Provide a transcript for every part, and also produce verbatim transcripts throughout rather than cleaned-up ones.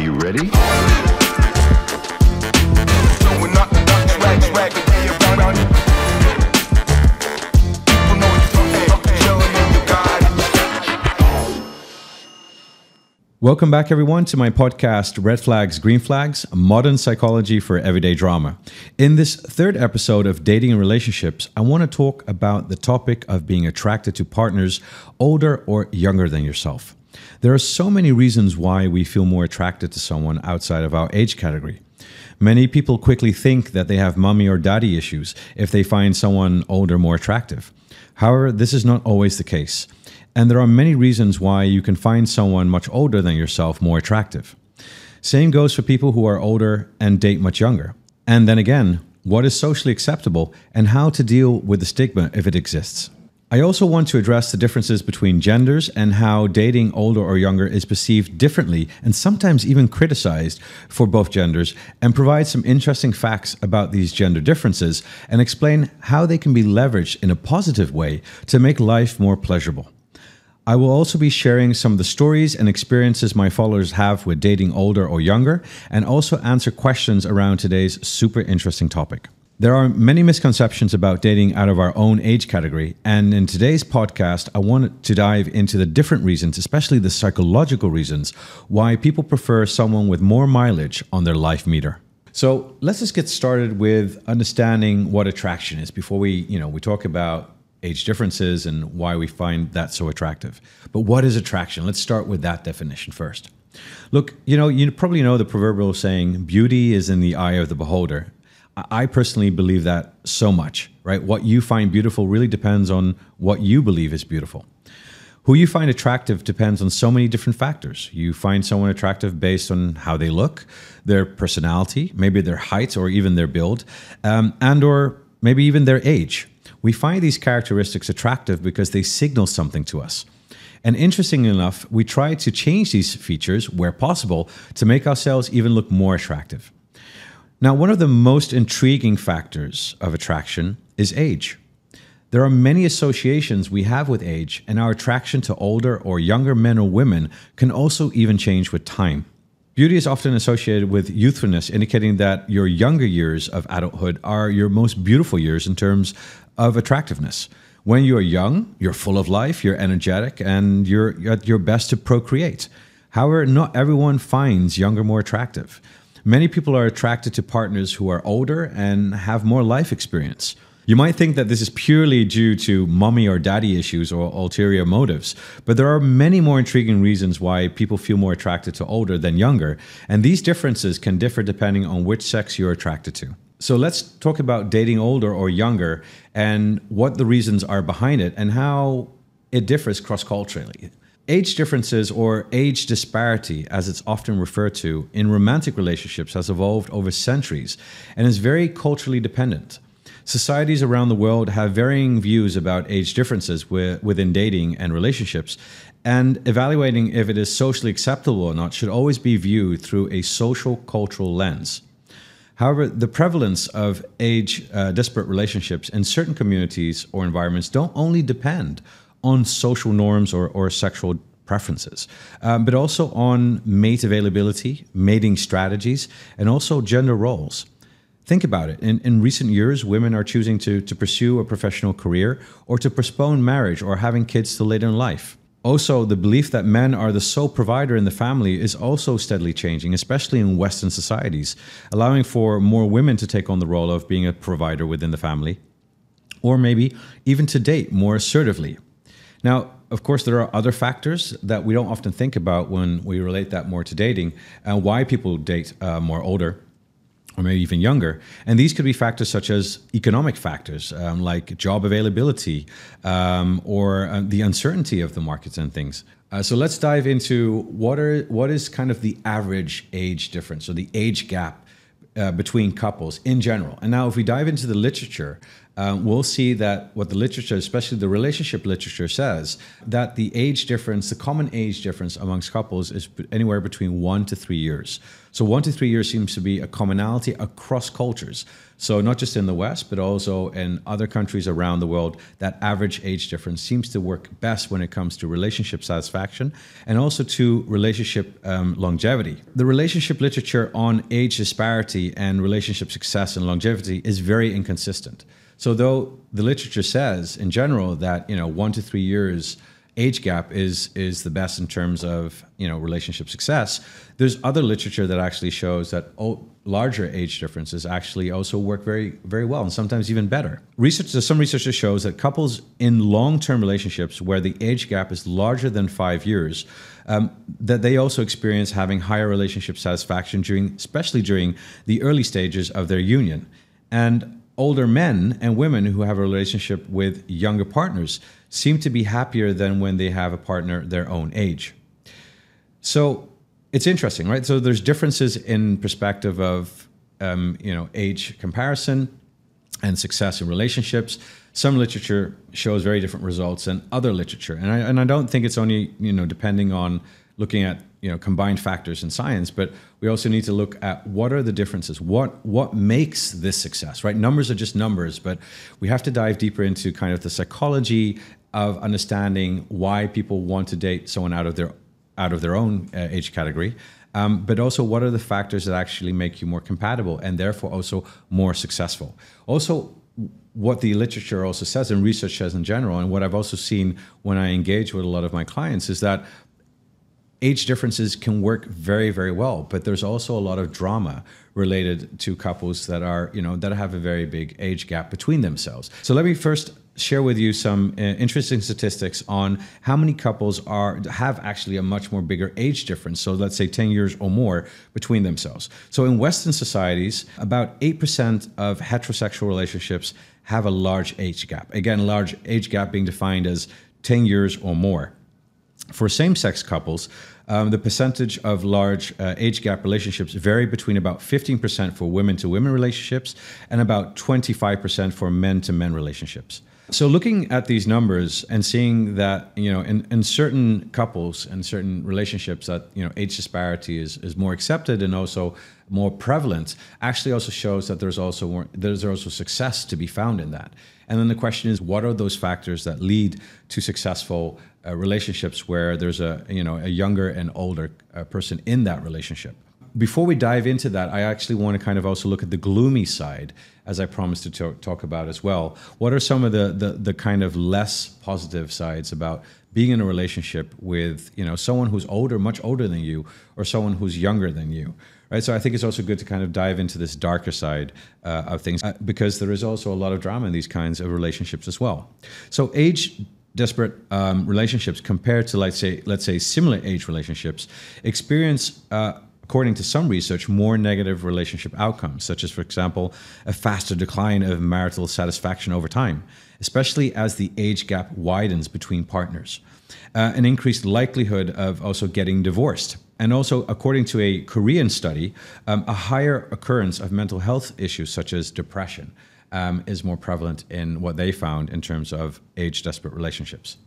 you ready? Welcome back, everyone, to my podcast, Red Flags, Green Flags, Modern Psychology for Everyday Drama. In this third episode of Dating and Relationships, I want to talk about the topic of being attracted to partners older or younger than yourself. There are so many reasons why we feel more attracted to someone outside of our age category. Many people quickly think that they have mommy or daddy issues if they find someone older more attractive. However, this is not always the case. And there are many reasons why you can find someone much older than yourself more attractive. Same goes for people who are older and date much younger. And then again, what is socially acceptable and how to deal with the stigma if it exists. I also want to address the differences between genders and how dating older or younger is perceived differently and sometimes even criticized for both genders, and provide some interesting facts about these gender differences and explain how they can be leveraged in a positive way to make life more pleasurable. I will also be sharing some of the stories and experiences my followers have with dating older or younger, and also answer questions around today's super interesting topic. There are many misconceptions about dating out of our own age category, and in today's podcast, I wanted to dive into the different reasons, especially the psychological reasons, why people prefer someone with more mileage on their life meter. So let's just get started with understanding what attraction is before we, you know, we talk about age differences and why we find that so attractive. But what is attraction? Let's start with that definition first. Look, you know, you probably know the proverbial saying, beauty is in the eye of the beholder. I personally believe that so much, right? What you find beautiful really depends on what you believe is beautiful. Who you find attractive depends on so many different factors. You find someone attractive based on how they look, their personality, maybe their height or even their build, um, and or maybe even their age. We find these characteristics attractive because they signal something to us. And interestingly enough, we try to change these features where possible to make ourselves even look more attractive. Now, one of the most intriguing factors of attraction is age. There are many associations we have with age, and our attraction to older or younger men or women can also even change with time. Beauty is often associated with youthfulness, indicating that your younger years of adulthood are your most beautiful years in terms of attractiveness. When you are young, you're full of life, you're energetic, and you're at your best to procreate. However, not everyone finds younger more attractive. Many people are attracted to partners who are older and have more life experience. You might think that this is purely due to mommy or daddy issues or ulterior motives, but there are many more intriguing reasons why people feel more attracted to older than younger, and these differences can differ depending on which sex you're attracted to. So let's talk about dating older or younger and what the reasons are behind it and how it differs cross-culturally. Age differences, or age disparity as it's often referred to in romantic relationships, has evolved over centuries and is very culturally dependent. Societies around the world have varying views about age differences within dating and relationships, and evaluating if it is socially acceptable or not should always be viewed through a social cultural lens. However, the prevalence of age uh, disparate relationships in certain communities or environments don't only depend on social norms or, or sexual preferences, um, but also on mate availability, mating strategies, and also gender roles. Think about it. In, in recent years, women are choosing to, to pursue a professional career or to postpone marriage or having kids till later in life. Also, the belief that men are the sole provider in the family is also steadily changing, especially in Western societies, allowing for more women to take on the role of being a provider within the family, or maybe even to date more assertively. Now, of course, there are other factors that we don't often think about when we relate that more to dating and why people date uh, more older or maybe even younger. And these could be factors such as economic factors, um, like job availability um, or uh, the uncertainty of the markets and things. Uh, so let's dive into what are what is kind of the average age difference, or the age gap uh, between couples in general. And now if we dive into the literature, um, we'll see that what the literature, especially the relationship literature, says that the age difference, the common age difference amongst couples is anywhere between one to three years. So one to three years seems to be a commonality across cultures. So not just in the West, but also in other countries around the world, that average age difference seems to work best when it comes to relationship satisfaction and also to relationship um, longevity. The relationship literature on age disparity and relationship success and longevity is very inconsistent. So though the literature says in general that, you know, one to three years age gap is is the best in terms of, you know, relationship success, there's other literature that actually shows that oh, larger age differences actually also work very, very well and sometimes even better. Research, some research shows that couples in long-term relationships where the age gap is larger than five years, um, that they also experience having higher relationship satisfaction during, especially during the early stages of their union. And older men and women who have a relationship with younger partners seem to be happier than when they have a partner their own age. So it's interesting, right? So there's differences in perspective of, um, you know, age comparison and success in relationships. Some literature shows very different results than other literature. And I, and I don't think it's only, you know, depending on looking at, you know, combined factors in science, but we also need to look at what are the differences, what what makes this success, right? Numbers are just numbers, but we have to dive deeper into kind of the psychology of understanding why people want to date someone out of their out of their own uh, age category, um, but also what are the factors that actually make you more compatible and therefore also more successful. Also, what the literature also says and research says in general, and what I've also seen when I engage with a lot of my clients is that age differences can work very, very well, but there's also a lot of drama related to couples that are, you know, that have a very big age gap between themselves. So let me first share with you some uh, interesting statistics on how many couples are have actually a much more bigger age difference. So let's say ten years or more between themselves. So in Western societies, about eight percent of heterosexual relationships have a large age gap. Again, large age gap being defined as ten years or more. For same-sex couples, um, the percentage of large uh, age gap relationships vary between about fifteen percent for women-to-women relationships and about twenty-five percent for men-to-men relationships. So looking at these numbers and seeing that, you know, in, in certain couples and certain relationships that, you know, age disparity is, is more accepted and also more prevalent, actually also shows that there's also more, there's also success to be found in that. And then the question is, what are those factors that lead to successful uh, relationships where there's a, you know, a younger and older uh, person in that relationship? Before we dive into that, I actually want to kind of also look at the gloomy side, as I promised to talk, talk about as well. What are some of the, the the kind of less positive sides about being in a relationship with, you know, someone who's older, much older than you, or someone who's younger than you? Right. So I think it's also good to kind of dive into this darker side uh, of things uh, because there is also a lot of drama in these kinds of relationships as well. So age disparate um, relationships compared to, let's say, let's say similar age relationships experience, uh, according to some research, more negative relationship outcomes, such as, for example, a faster decline of marital satisfaction over time, especially as the age gap widens between partners, uh, an increased likelihood of also getting divorced. And also, according to a Korean study, um, a higher occurrence of mental health issues such as depression um, is more prevalent in what they found in terms of age-desperate relationships.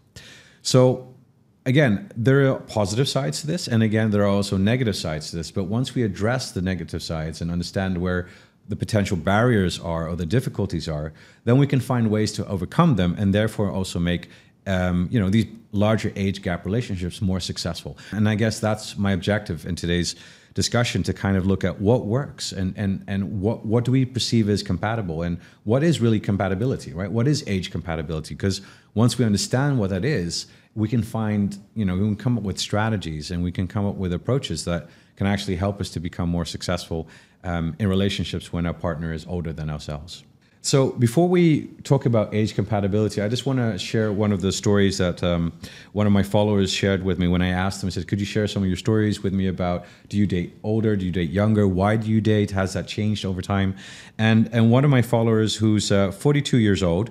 So again, there are positive sides to this, and again, there are also negative sides to this. But once we address the negative sides and understand where the potential barriers are or the difficulties are, then we can find ways to overcome them and therefore also make Um, you know, these larger age gap relationships more successful. And I guess that's my objective in today's discussion, to kind of look at what works and and and what what do we perceive as compatible and what is really compatibility, right? What is age compatibility? Because once we understand what that is, we can find, you know, we can come up with strategies and we can come up with approaches that can actually help us to become more successful um, in relationships when our partner is older than ourselves. So before we talk about age compatibility, I just want to share one of the stories that um, one of my followers shared with me when I asked them. I said, could you share some of your stories with me about, do you date older? Do you date younger? Why do you date? Has that changed over time? And and one of my followers, who's uh, forty-two years old,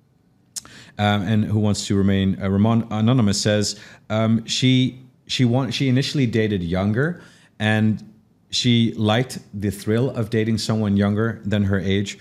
um, and who wants to remain uh, Ramon anonymous, says um, she she want, she initially dated younger, and she liked the thrill of dating someone younger than her age.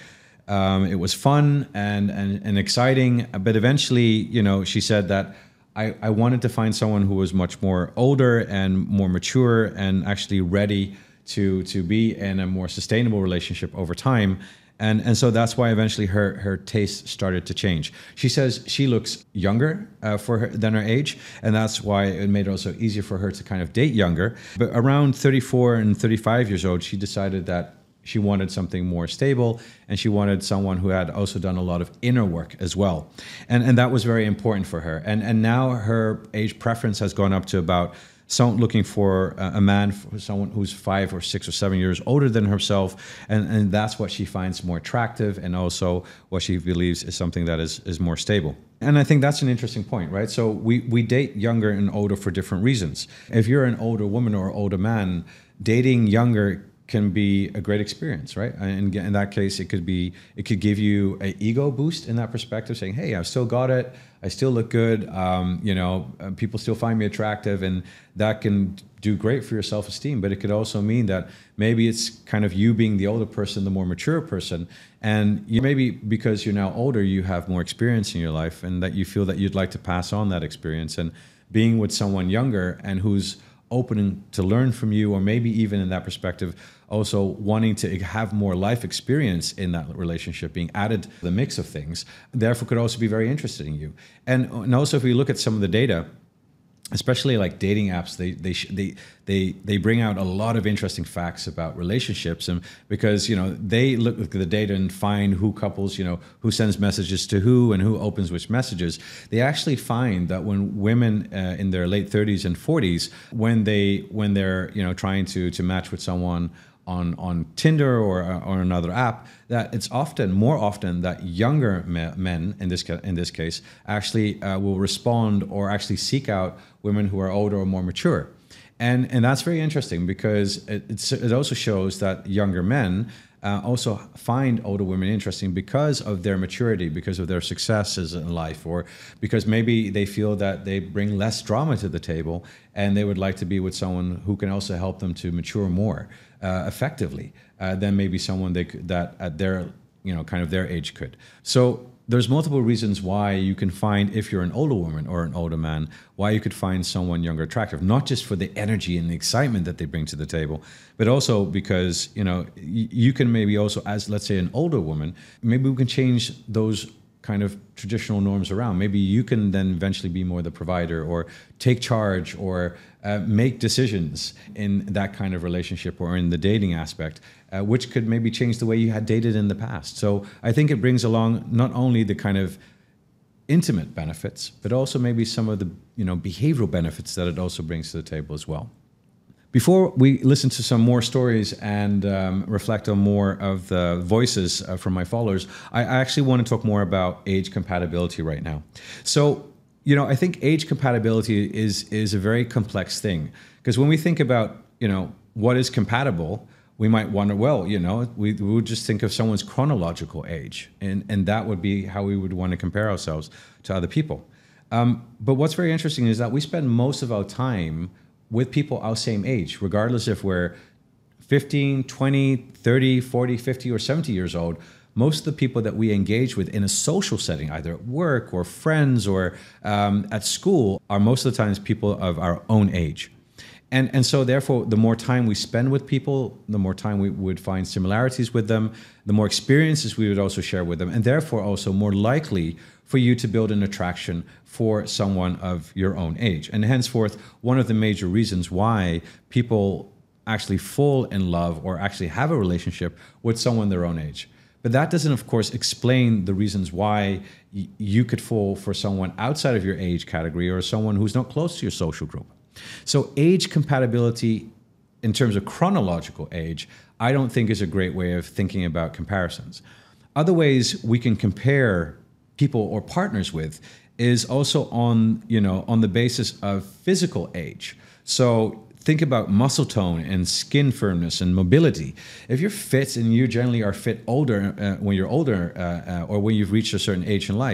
Um, it was fun and, and, and exciting, but eventually, you know, she said that I, I wanted to find someone who was much more older and more mature and actually ready to to be in a more sustainable relationship over time. And and so that's why eventually her her taste started to change. She says she looks younger uh, for her than her age, and that's why it made it also easier for her to kind of date younger. But around thirty-four and thirty-five years old, she decided that she wanted something more stable, and she wanted someone who had also done a lot of inner work as well. And and that was very important for her. And and now her age preference has gone up to about someone looking for a man, for someone who's five or six or seven years older than herself, and, and that's what she finds more attractive, and also what she believes is something that is, is more stable. And I think that's an interesting point, right? So we, we date younger and older for different reasons. If you're an older woman or older man, dating younger can be a great experience, right? And in that case, it could be, it could give you an ego boost in that perspective, saying, hey, I've still got it. I still look good. Um, you know, people still find me attractive, and that can do great for your self-esteem. But it could also mean that maybe it's kind of you being the older person, the more mature person, and you maybe because you're now older, you have more experience in your life, and that you feel that you'd like to pass on that experience. And being with someone younger and who's opening to learn from you, or maybe even in that perspective, also wanting to have more life experience in that relationship, being added to the mix of things, therefore could also be very interested in you. And, and also if we look at some of the data, especially like dating apps, they they they they they bring out a lot of interesting facts about relationships, and because you know they look at the data and find who couples, you know, who sends messages to who and who opens which messages. They actually find that when women uh, in their late thirties and forties, when they when they're you know trying to to match with someone on on Tinder or or another app, that it's often more often that younger men in this in this case actually uh, will respond or actually seek out women who are older or more mature, and and that's very interesting because it it's, it also shows that younger men uh, also find older women interesting because of their maturity, because of their successes in life, or because maybe they feel that they bring less drama to the table, and they would like to be with someone who can also help them to mature more uh, effectively uh, than maybe someone they could, that at their you know kind of their age could. So there's multiple reasons why you can find, if you're an older woman or an older man, why you could find someone younger attractive, not just for the energy and the excitement that they bring to the table, but also because, you know, you can maybe also, as let's say an older woman, maybe we can change those kind of traditional norms around. Maybe you can then eventually be more the provider, or take charge, or uh, make decisions in that kind of relationship or in the dating aspect, uh, which could maybe change the way you had dated in the past. So I think it brings along not only the kind of intimate benefits, but also maybe some of the you know behavioral benefits that it also brings to the table as well. Before we listen to some more stories and um, reflect on more of the voices uh, from my followers, I, I actually want to talk more about age compatibility right now. So, you know, I think age compatibility is is a very complex thing, because when we think about, you know, what is compatible, we might wonder, well, you know, we, we would just think of someone's chronological age, and, and that would be how we would want to compare ourselves to other people. Um, but what's very interesting is that we spend most of our time with people our same age, regardless if we're fifteen, twenty, thirty, forty, fifty, or seventy years old. Most of the people that we engage with in a social setting, either at work or friends or um, at school, are most of the times people of our own age. And, and so therefore, the more time we spend with people, the more time we would find similarities with them, the more experiences we would also share with them, and therefore also more likely for you to build an attraction for someone of your own age. And henceforth, one of the major reasons why people actually fall in love or actually have a relationship with someone their own age. But that doesn't, of course, explain the reasons why y- you could fall for someone outside of your age category, or someone who's not close to your social group. So age compatibility in terms of chronological age, I don't think is a great way of thinking about comparisons. Other ways we can compare people or partners with is also on, you know, on the basis of physical age. So think about muscle tone and skin firmness and mobility. If you're fit, and you generally are fit older uh, when you're older uh, uh, or when you've reached a certain age in life,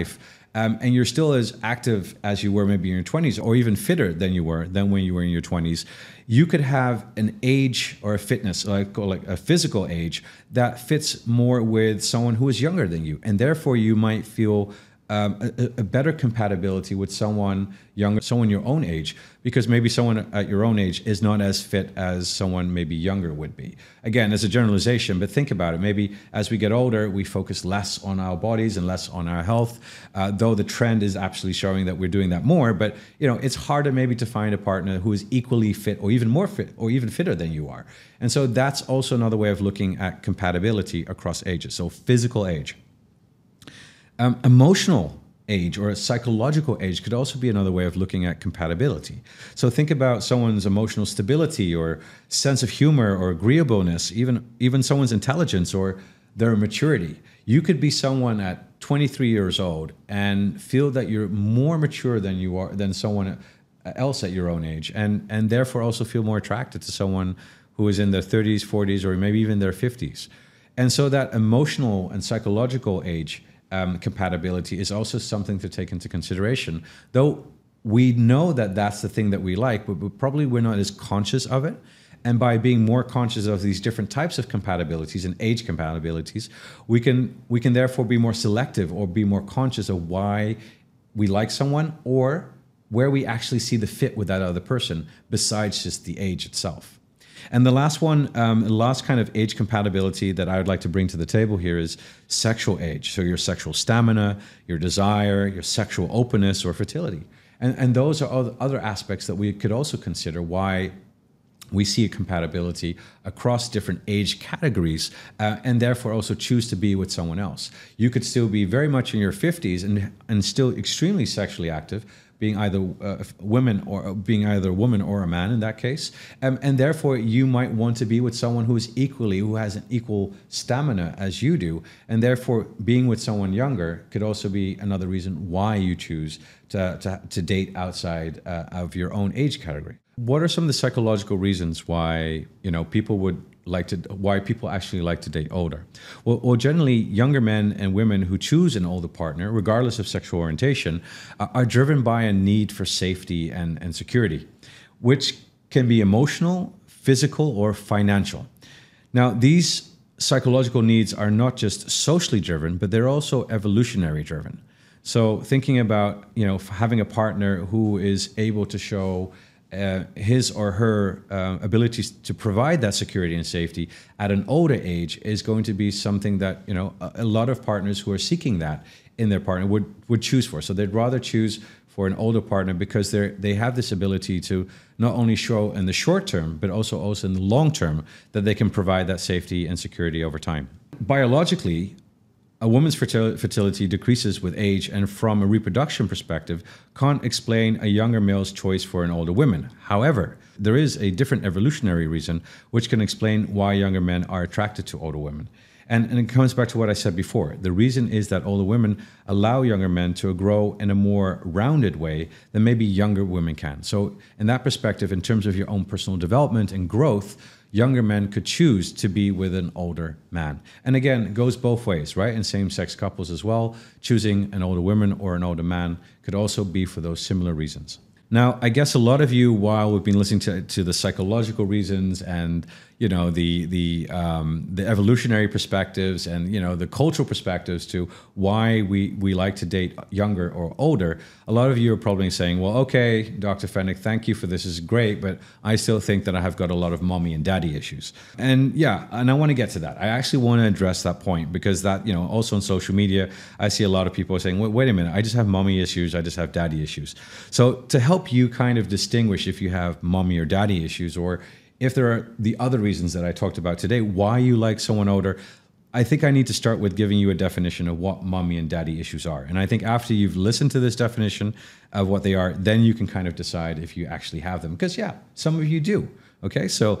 um, and you're still as active as you were maybe in your twenties, or even fitter than you were than when you were in your twenties, you could have an age or a fitness, like, like a physical age, that fits more with someone who is younger than you. And therefore, you might feel Um, a, a better compatibility with someone younger, someone your own age, because maybe someone at your own age is not as fit as someone maybe younger would be. Again, as a generalization, but think about it. Maybe as we get older, we focus less on our bodies and less on our health, uh, though the trend is actually showing that we're doing that more. But you know, it's harder maybe to find a partner who is equally fit or even more fit or even fitter than you are. And so that's also another way of looking at compatibility across ages. So physical age. Um, emotional age or a psychological age could also be another way of looking at compatibility. So think about someone's emotional stability or sense of humor or agreeableness, even, even someone's intelligence or their maturity. You could be someone at twenty-three years old and feel that you're more mature than you are than someone else at your own age, and, and therefore also feel more attracted to someone who is in their thirties, forties, or maybe even their fifties. And so that emotional and psychological age Um, compatibility is also something to take into consideration. Though we know that that's the thing that we like, but, but probably we're not as conscious of it. And by being more conscious of these different types of compatibilities and age compatibilities, we can we can therefore be more selective or be more conscious of why we like someone or where we actually see the fit with that other person besides just the age itself. And the last one, um, the last kind of age compatibility that I would like to bring to the table here is sexual age. So your sexual stamina, your desire, your sexual openness or fertility. And, and those are other aspects that we could also consider why we see a compatibility across different age categories uh, and therefore also choose to be with someone else. You could still be very much in your fifties and, and still extremely sexually active, being either uh, women or being either a woman or a man in that case. Um, and therefore you might want to be with someone who is equally, who has an equal stamina as you do. And therefore being with someone younger could also be another reason why you choose to, to, to date outside uh, of your own age category. What are some of the psychological reasons why, you know, people would like to, why people actually like to date older? Well, well, generally younger men and women who choose an older partner, regardless of sexual orientation, uh, are driven by a need for safety and, and security, which can be emotional, physical, or financial. Now, these psychological needs are not just socially driven, but they're also evolutionary driven. So thinking about, you know, having a partner who is able to show Uh, his or her uh, abilities to provide that security and safety at an older age is going to be something that, you know, a, a lot of partners who are seeking that in their partner would would choose for. So they'd rather choose for an older partner because they they have this ability to not only show in the short term, but also also in the long term that they can provide that safety and security over time. Biologically, a woman's fertility decreases with age, and from a reproduction perspective, can't explain a younger male's choice for an older woman. However, there is a different evolutionary reason which can explain why younger men are attracted to older women. And, and it comes back to what I said before. The reason is that older women allow younger men to grow in a more rounded way than maybe younger women can. So in that perspective, in terms of your own personal development and growth, younger men could choose to be with an older man. And again, it goes both ways, right? In same-sex couples as well, choosing an older woman or an older man could also be for those similar reasons. Now, I guess a lot of you, while we've been listening to, to the psychological reasons and, you know, the the um, the evolutionary perspectives and, you know, the cultural perspectives to why we, we like to date younger or older, a lot of you are probably saying, well, okay, Doctor Fenwick, thank you for this. This is great, but I still think that I have got a lot of mommy and daddy issues. And yeah, and I want to get to that. I actually want to address that point because that, you know, also on social media, I see a lot of people saying, wait, wait a minute, I just have mommy issues, I just have daddy issues. So to help you kind of distinguish if you have mommy or daddy issues, or if there are the other reasons that I talked about today, why you like someone older, I think I need to start with giving you a definition of what mommy and daddy issues are. And I think after you've listened to this definition of what they are, then you can kind of decide if you actually have them. Because yeah, some of you do. Okay, so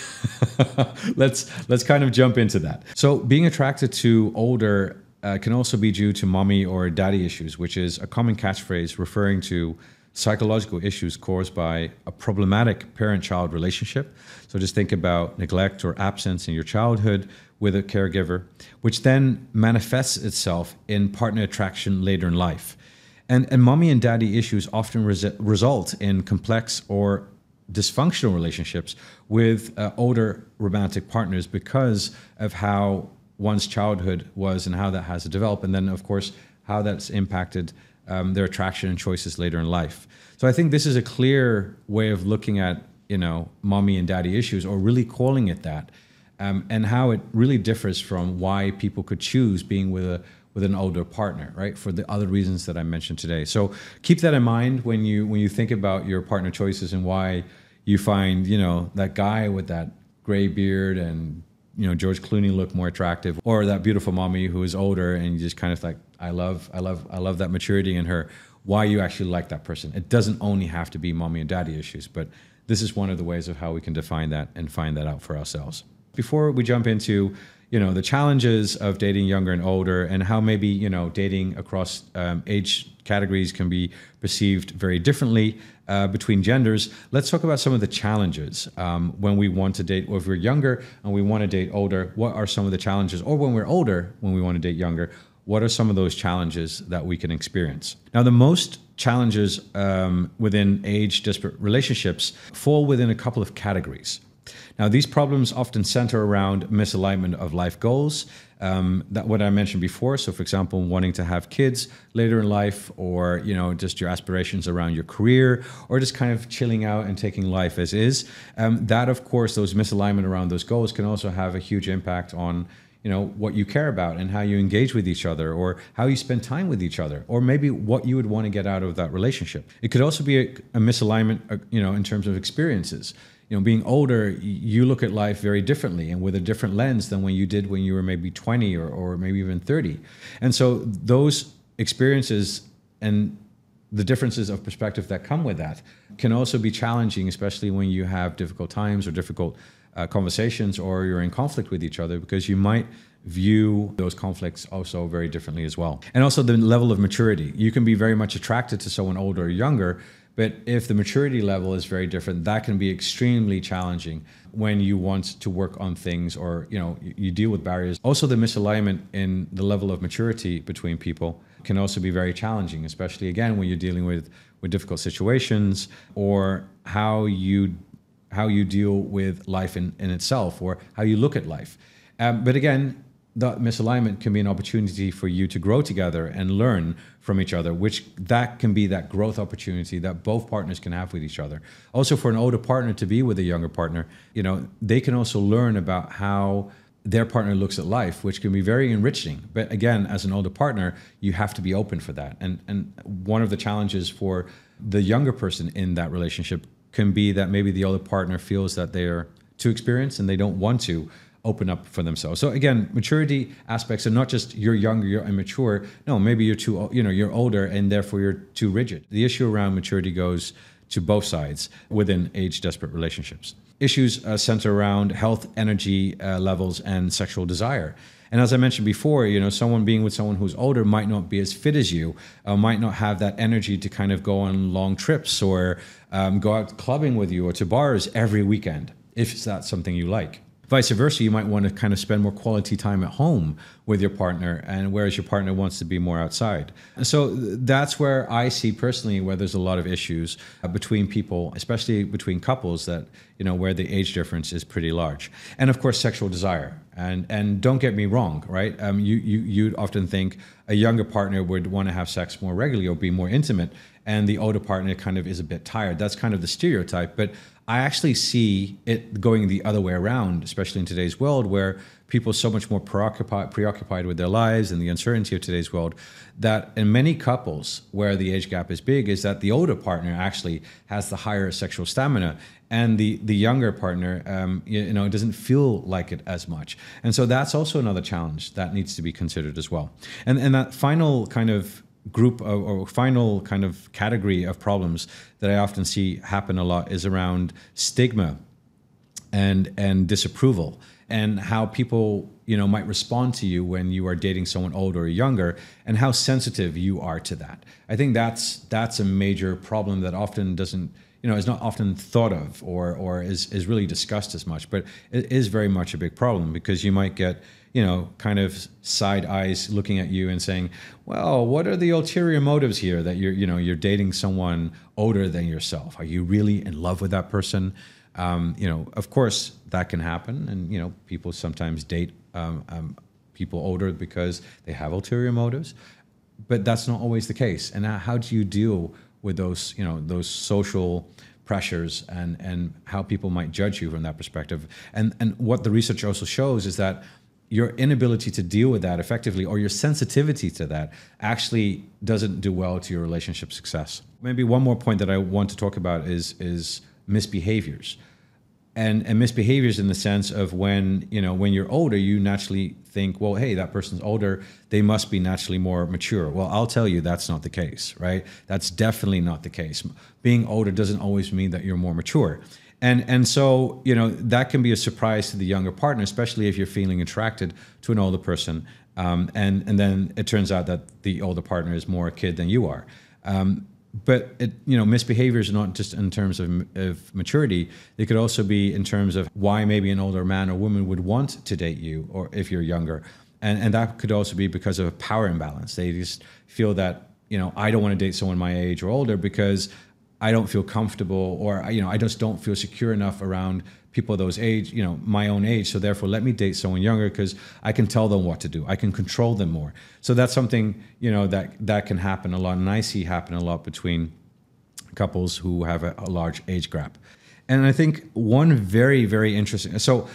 let's let's kind of jump into that. So being attracted to older uh, can also be due to mommy or daddy issues, which is a common catchphrase referring to psychological issues caused by a problematic parent-child relationship. So just think about neglect or absence in your childhood with a caregiver, which then manifests itself in partner attraction later in life. And, and mommy and daddy issues often res- result in complex or dysfunctional relationships with uh, older romantic partners because of how one's childhood was and how that has to develop. And then, of course, how that's impacted um, their attraction and choices later in life. So I think this is a clear way of looking at, you know, mommy and daddy issues, or really calling it that, um, and how it really differs from why people could choose being with a with an older partner, right? For the other reasons that I mentioned today. So keep that in mind when you when you think about your partner choices and why you find, you know, that guy with that gray beard and, you know, George Clooney look more attractive, or that beautiful mommy who is older and you just kind of like, I love, I love, I love that maturity in her. Why you actually like that person. It doesn't only have to be mommy and daddy issues, but this is one of the ways of how we can define that and find that out for ourselves. Before we jump into, you know, the challenges of dating younger and older, and how maybe, you know, dating across um, age categories can be perceived very differently uh, between genders, let's talk about some of the challenges um, when we want to date, or if we're younger and we want to date older. What are some of the challenges? Or when we're older, when we want to date younger, what are some of those challenges that we can experience? Now, the most challenges um, within age-disparate relationships fall within a couple of categories. Now, these problems often center around misalignment of life goals, um, that what I mentioned before. So, for example, wanting to have kids later in life, or, you know, just your aspirations around your career, or just kind of chilling out and taking life as is. Um, that, of course, those misalignment around those goals can also have a huge impact on, you know, what you care about and how you engage with each other, or how you spend time with each other, or maybe what you would want to get out of that relationship. It could also be a, a misalignment, uh, you know, in terms of experiences. You know, being older, you look at life very differently and with a different lens than when you did when you were maybe twenty, or, or maybe even thirty. And so those experiences and the differences of perspective that come with that can also be challenging, especially when you have difficult times or difficult uh, conversations, or you're in conflict with each other, because you might view those conflicts also very differently as well. And also the level of maturity. You can be very much attracted to someone older or younger, but if the maturity level is very different, that can be extremely challenging when you want to work on things, or, you know, you deal with barriers. Also, the misalignment in the level of maturity between people can also be very challenging, especially, again, when you're dealing with, with difficult situations, or how you how you deal with life in, in itself, or how you look at life. Um, but again, that misalignment can be an opportunity for you to grow together and learn from each other, which that can be that growth opportunity that both partners can have with each other. Also, for an older partner to be with a younger partner, you know, they can also learn about how their partner looks at life, which can be very enriching. But again, as an older partner, you have to be open for that. And and one of the challenges for the younger person in that relationship can be that maybe the older partner feels that they're too experienced and they don't want to open up for themselves. So again, maturity aspects are not just you're younger, you're immature. No, maybe you're too, you know, you're older and therefore you're too rigid. The issue around maturity goes to both sides within age-desperate relationships. Issues uh, center around health, energy uh, levels, and sexual desire. And as I mentioned before, you know, someone being with someone who's older might not be as fit as you, uh, might not have that energy to kind of go on long trips, or um, go out clubbing with you, or to bars every weekend, if that's something you like. Vice versa, you might want to kind of spend more quality time at home with your partner, and whereas your partner wants to be more outside. And so that's where I see personally where there's a lot of issues between people, especially between couples, that, you know, where the age difference is pretty large. And of course, sexual desire. And and don't get me wrong, right? Um, you you you'd often think a younger partner would want to have sex more regularly or be more intimate, and the older partner kind of is a bit tired. That's kind of the stereotype, but I actually see it going the other way around, especially in today's world, where people are so much more preoccupied, preoccupied with their lives and the uncertainty of today's world, that in many couples where the age gap is big, is that the older partner actually has the higher sexual stamina, and the the younger partner, um, you know, doesn't feel like it as much. And so that's also another challenge that needs to be considered as well. And and that final kind of group of, or final kind of category of problems that I often see happen a lot is around stigma and and disapproval, and how people, you know, might respond to you when you are dating someone older or younger, and how sensitive you are to that. I think that's that's a major problem that often doesn't, you you know, is not often thought of or or is is really discussed as much. But it is very much a big problem, because you might get, you know, kind of side eyes looking at you and saying, well, what are the ulterior motives here that you're, you know, you're dating someone older than yourself? Are you really in love with that person? Um, you know, of course that can happen. And, you know, people sometimes date um, um, people older because they have ulterior motives, but that's not always the case. And how do you deal with those, you know, those social pressures and, and how people might judge you from that perspective? And, and what the research also shows is that your inability to deal with that effectively, or your sensitivity to that, actually doesn't do well to your relationship success. Maybe one more point that I want to talk about is is misbehaviors. And, and misbehaviors in the sense of when, you know, when you're older, you naturally think, well, hey, that person's older, they must be naturally more mature. Well, I'll tell you, that's not the case, right? That's definitely not the case. Being older doesn't always mean that you're more mature. And and so, you know, that can be a surprise to the younger partner, especially if you're feeling attracted to an older person. Um, and, and then it turns out that the older partner is more a kid than you are. Um, but, it, you know, misbehaviors are not just in terms of, of maturity. They could also be in terms of why maybe an older man or woman would want to date you, or if you're younger. And, and that could also be because of a power imbalance. They just feel that, you know, I don't want to date someone my age or older because I don't feel comfortable, or, you know, I just don't feel secure enough around people those age, you know, my own age. So therefore, let me date someone younger because I can tell them what to do. I can control them more. So that's something, you know, that that can happen a lot, and I see happen a lot between couples who have a, a large age gap. And I think one very, very interesting. So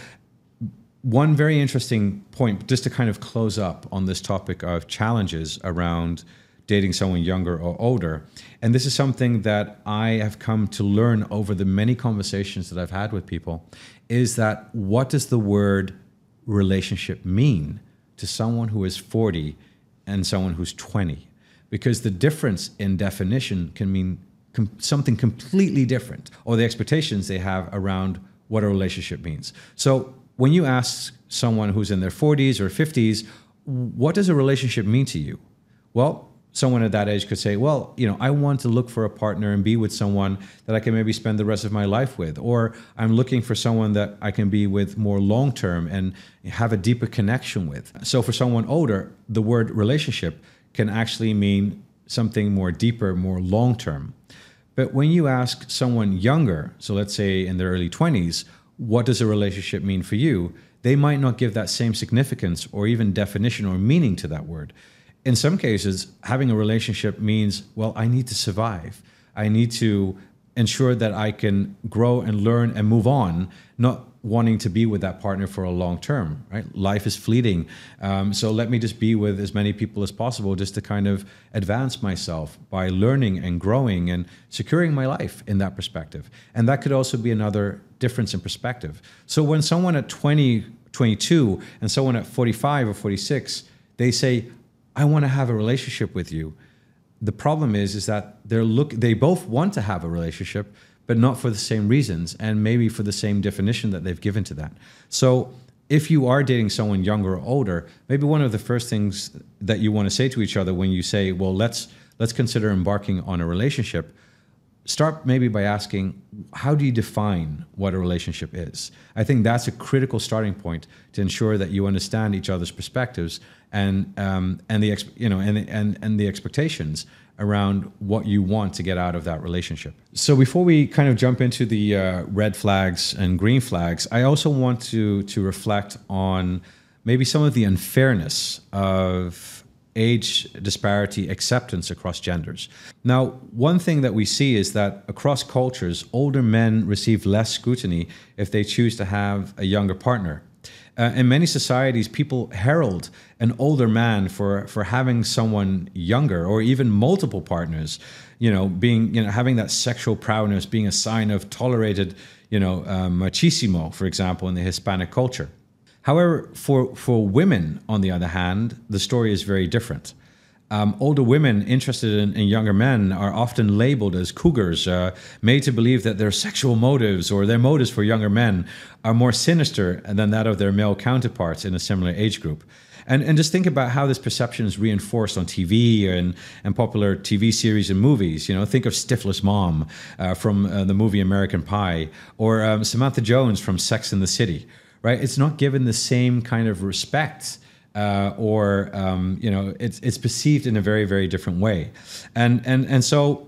one very interesting point, just to kind of close up on this topic of challenges around dating someone younger or older. And this is something that I have come to learn over the many conversations that I've had with people, is that what does the word relationship mean to someone who is forty and someone who's twenty? Because the difference in definition can mean com- something completely different, or the expectations they have around what a relationship means. So when you ask someone who's in their forties or fifties, what does a relationship mean to you? Well, someone at that age could say, well, you know, I want to look for a partner and be with someone that I can maybe spend the rest of my life with, or I'm looking for someone that I can be with more long-term and have a deeper connection with. So for someone older, the word relationship can actually mean something more deeper, more long-term. But when you ask someone younger, so let's say in their early twenties, what does a relationship mean for you? They might not give that same significance or even definition or meaning to that word. In some cases, having a relationship means, well, I need to survive. I need to ensure that I can grow and learn and move on, not wanting to be with that partner for a long term, right? Life is fleeting. Um, so let me just be with as many people as possible just to kind of advance myself by learning and growing and securing my life in that perspective. And that could also be another difference in perspective. So when someone at twenty, twenty-two and someone at forty-five or forty-six, they say, I want to have a relationship with you. The problem is, is that they're look, they both want to have a relationship, but not for the same reasons, and maybe for the same definition that they've given to that. So if you are dating someone younger or older, maybe one of the first things that you want to say to each other when you say, well, let's let's consider embarking on a relationship, start maybe by asking, how do you define what a relationship is? I think that's a critical starting point to ensure that you understand each other's perspectives and um, and the you know and and and the expectations around what you want to get out of that relationship. So before we kind of jump into the uh, red flags and green flags, I also want to to reflect on maybe some of the unfairness of age disparity acceptance across genders. Now, one thing that we see is that across cultures, older men receive less scrutiny if they choose to have a younger partner. Uh, in many societies, people herald an older man for, for having someone younger, or even multiple partners, you know, being, you know, having that sexual prowess being a sign of tolerated, you know, uh, machismo, for example, in the Hispanic culture. However, for, for women, on the other hand, the story is very different. Um, older women interested in, in younger men are often labeled as cougars, uh, made to believe that their sexual motives or their motives for younger men are more sinister than that of their male counterparts in a similar age group. And and just think about how this perception is reinforced on T V and, and popular T V series and movies. You know, think of Stifler's mom uh, from uh, the movie American Pie, or um, Samantha Jones from Sex and the City, right? It's not given the same kind of respect. Uh, or um, you know, it's it's perceived in a very, very different way, and and and so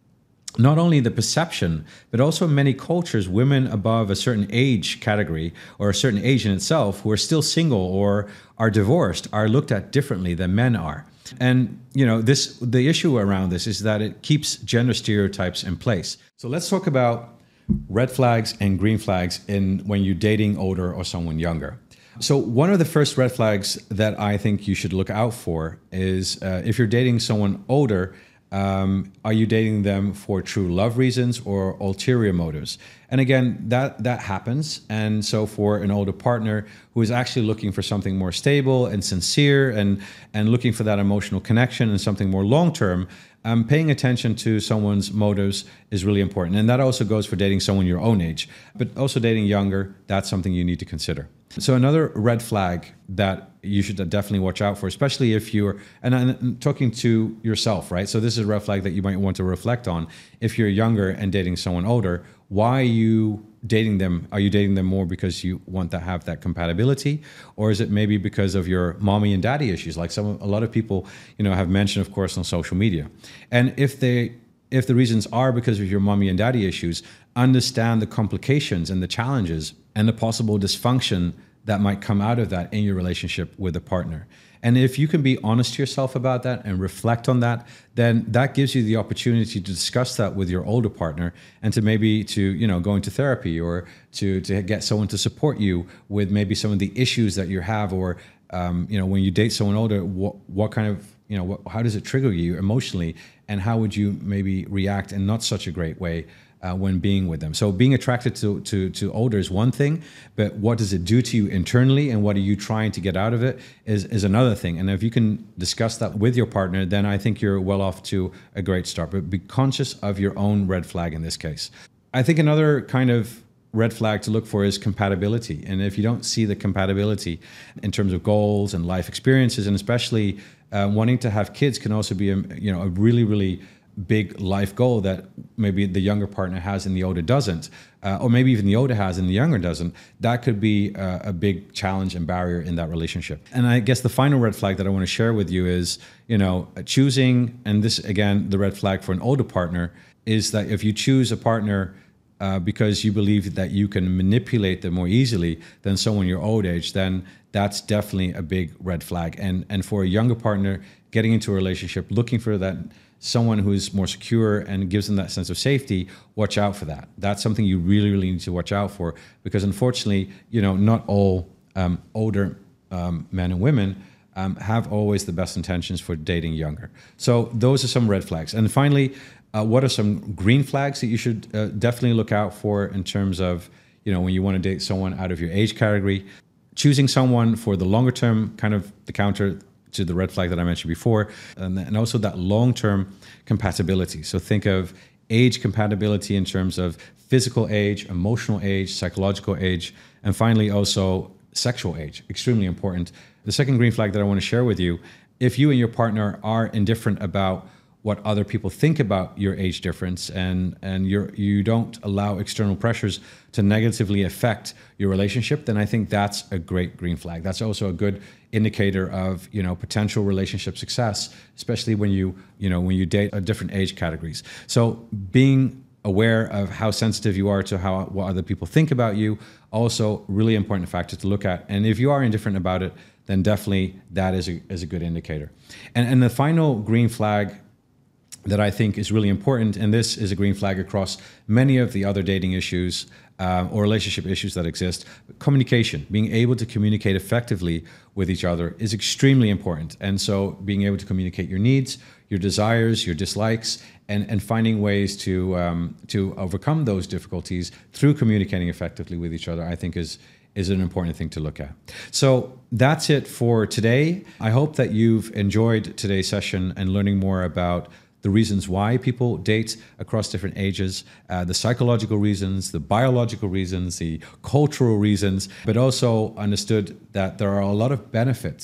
not only the perception, but also in many cultures, women above a certain age category or a certain age in itself who are still single or are divorced are looked at differently than men are. And you know, this the issue around this is that it keeps gender stereotypes in place. So let's talk about red flags and green flags in when you're dating older or someone younger. So one of the first red flags that I think you should look out for is uh, if you're dating someone older, um, are you dating them for true love reasons or ulterior motives? And again, that that happens. And so for an older partner who is actually looking for something more stable and sincere and, and looking for that emotional connection and something more long-term, Um, paying attention to someone's motives is really important. And that also goes for dating someone your own age, but also dating younger, that's something you need to consider. So another red flag that you should definitely watch out for, especially if you're, and I'm talking to yourself, right? So this is a red flag that you might want to reflect on. If you're younger and dating someone older, why are you dating them? Are you dating them more because you want to have that compatibility? Or is it maybe because of your mommy and daddy issues? Like some, a lot of people, you know, have mentioned, of course, on social media. And if they, if the reasons are because of your mommy and daddy issues, understand the complications and the challenges and the possible dysfunction that might come out of that in your relationship with a partner. And if you can be honest to yourself about that and reflect on that, then that gives you the opportunity to discuss that with your older partner and to maybe to, you know, go into therapy or to, to get someone to support you with maybe some of the issues that you have, or, um, you know, when you date someone older, what, what kind of, you know, what, how does it trigger you emotionally, and how would you maybe react in not such a great way Uh, when being with them. So being attracted to, to to older is one thing, but what does it do to you internally and what are you trying to get out of it is, is another thing. And if you can discuss that with your partner, then I think you're well off to a great start. But be conscious of your own red flag in this case. I think another kind of red flag to look for is compatibility. And if you don't see the compatibility in terms of goals and life experiences, and especially uh, wanting to have kids can also be a, you know, a really, really big life goal that maybe the younger partner has and the older doesn't, uh, or maybe even the older has and the younger doesn't, that could be uh, a big challenge and barrier in that relationship. And I guess the final red flag that I want to share with you is, you know, choosing, and this again, the red flag for an older partner is that if you choose a partner uh, because you believe that you can manipulate them more easily than someone your old age, then that's definitely a big red flag. And and for a younger partner, getting into a relationship, looking for that someone who's more secure and gives them that sense of safety, watch out for that. That's something you really, really need to watch out for, because unfortunately, you know, not all um, older um, men and women um, have always the best intentions for dating younger. So those are some red flags. And finally, uh, what are some green flags that you should uh, definitely look out for in terms of, you know, when you want to date someone out of your age category? Choosing someone for the longer term, kind of the counter to the red flag that I mentioned before, and, and also that long-term compatibility. So think of age compatibility in terms of physical age, emotional age, psychological age, and finally also sexual age, extremely important. The second green flag that I want to share with you, if you and your partner are indifferent about what other people think about your age difference, and and you're you don't allow external pressures to negatively affect your relationship, then I think that's a great green flag. That's also a good indicator of, you know, potential relationship success, especially when you you know when you date a different age categories. So being aware of how sensitive you are to how what other people think about you, also really important factor to look at. And if you are indifferent about it, then definitely that is a is a good indicator. And and the final green flag that I think is really important, and this is a green flag across many of the other dating issues um, or relationship issues that exist. Communication, being able to communicate effectively with each other is extremely important. And so being able to communicate your needs, your desires, your dislikes, and, and finding ways to, um, to overcome those difficulties through communicating effectively with each other, I think is is an important thing to look at. So that's it for today. I hope that you've enjoyed today's session and learning more about the reasons why people date across different ages, uh, the psychological reasons, the biological reasons, the cultural reasons, but also understood that there are a lot of benefits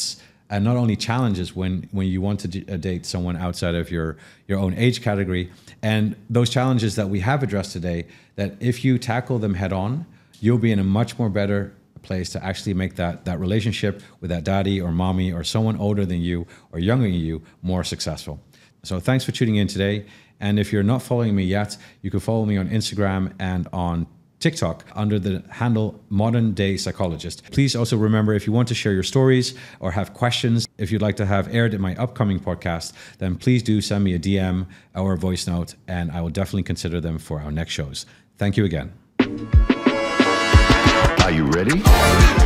and not only challenges when, when you want to d- date someone outside of your, your own age category. And those challenges that we have addressed today, that if you tackle them head on, you'll be in a much more better place to actually make that, that relationship with that daddy or mommy or someone older than you or younger than you more successful. So thanks for tuning in today. And if you're not following me yet, you can follow me on Instagram and on TikTok under the handle Modern Day Psychologist. Please also remember, if you want to share your stories or have questions, if you'd like to have aired in my upcoming podcast, then please do send me a D M or a voice note, and I will definitely consider them for our next shows. Thank you again. Are you ready?